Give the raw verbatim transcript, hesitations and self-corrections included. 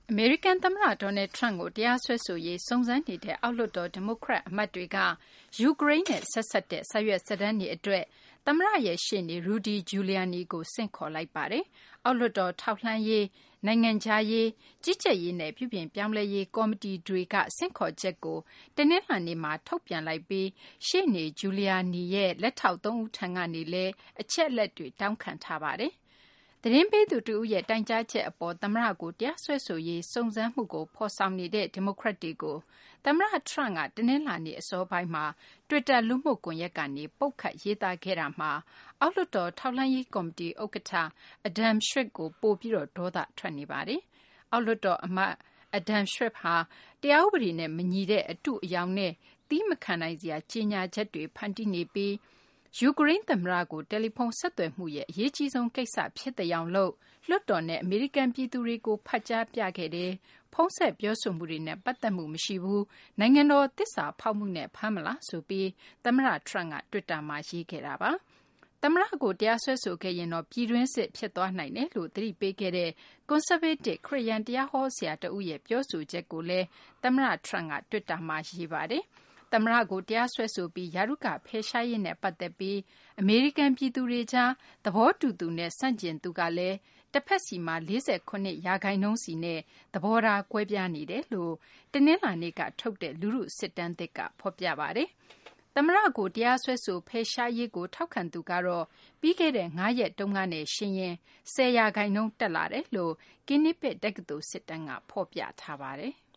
အမေရိကန်သမ္မတ Donald Trump ကိုတရားစွဲဆိုရေးစုံစမ်းနေတဲ့အောက်လွှတ်တော်ဒီမိုကရက်အမတ်တွေကယူကရိန်းနဲ့ဆက်စပ်တဲ့စာရွက်စာတမ်းတွေအတွက်သမ္မတရဲ့ရှေ့နေ Rudy Giuliani ကိုဆင့်ခေါ်လိုက်ပါတယ်။အောက်လွှတ်တော်ထောက်လှမ်းရေး၊နိုင်ငံခြားရေး၊ကြီးကြပ်ရေးနဲ့ပြုပြင်ပြောင်းလဲရေးကော်မတီတွေကဆင့်ခေါ်ချက်ကိုတနင်္လာနေ့မှာထုတ်ပြန်လိုက်ပြီးရှေ့နေ Giuliani ရဲ့လက်ထောက်သုံးဦးထံကနေလည်းအချက်အလက်တွေတောင်းခံထားပါတယ်။သတင်းပေးသူတဦးရဲ့တိုင်ကြားချက်အပေါ်သမ္မတကိုတရားစွဲဆိုရေးစုံစမ်းမှုကိုဖော်ဆောင်နေတဲ့ဒီမိုကရက်တွေကိုသမ္မတ Trump ကတနင်္လာနေ့အစောပိုင်းမှာ Twitter လူမှုကွန်ရက်ကနေပုတ်ခတ်ရေးသားခဲ့တာမှာအောက်လွှတ်တော်ထောက်လှမ်းရေးကော်မတီဥက္ကဋ္ဌ Adam Schiff ကိုပိုပြီးဒေါသထွက်နေပါတယ်။အောက်လွှတ်တော်အမတ် Adam Schiff ဟာတရားဥပဒေနဲ့မညီတဲ့အတုအယောင်နဲ့သည်းမခံနိုင်စရာကြေညာချက်တွေဖန်တီးနေပြီးယူကရိန်းသမ္မတကိုတယ်လီဖုန်းဆက်သွယ်မှုရဲ့အရေးကြီးဆုံးကိစ္စဖြစ်တဲ့အောင်လို့လွှတ်တော်နဲ့အမေရိကန်ပြည်သူတွေကိုဖတ်ကြားပြခဲ့တယ်။ဖုန်းဆက်ပြောဆိုမှုတွေနဲ့ပတ်သက်မှုမရှိဘူး။နိုင်ငံတော်သစ္စာဖောက်မှုနဲ့ဖမ်းမလားဆိုပြီးသမ္မတ Trump က Twitter မှာရေးခဲ့တာပါ။သမ္မတကိုတရားစွဲဆိုခဲ့ရင်တော့ပြည်တွင်းစစ်ဖြစ်သွားနိုင်တယ်လို့သတိပေးခဲ့တဲ့ကွန်ဆာဗေးတစ်ခရစ်ယာန်တရားဟောဆရာတဦးရဲ့ပြောဆိုချက်ကိုလည်းသမ္မတ Trump က Twitter မှာရေးပါတယ်။သမ္မတကိုတရားစွဲဆိုပြီးရာထူးကဖယ်ရှားရေးနဲ့ပတ်သက်ပြီးအမေရိကန်ပြည်သူတွေကြားသဘောတူသူနဲ့ဆန့်ကျင်သူကလည်းတစ်ဖက်စီမှာ၄၇ရာခိုင်နှုန်းစီနဲ့သဘောထားကွဲပြားနေတယ်လို့တနင်္လာနေ့ကထုတ်တဲ့လူထုစစ်တမ်းသစ်ကဖော်ပြပါတယ်။သမ္မတကိုတရားစွဲဆိုဖယ်ရှားရေးကိုထောက်ခံသူကတော့ပြီးခဲ့တဲ့ငါးရက်တုန်းကနဲ့ယှဉ်ရင်၁၀ရာခိုင်နှုန်းတက်လာတယ်လို့ Quinnipiac တက္ကသိုလ်စစ်တမ်းကဖော်ပြထားပါတယ်။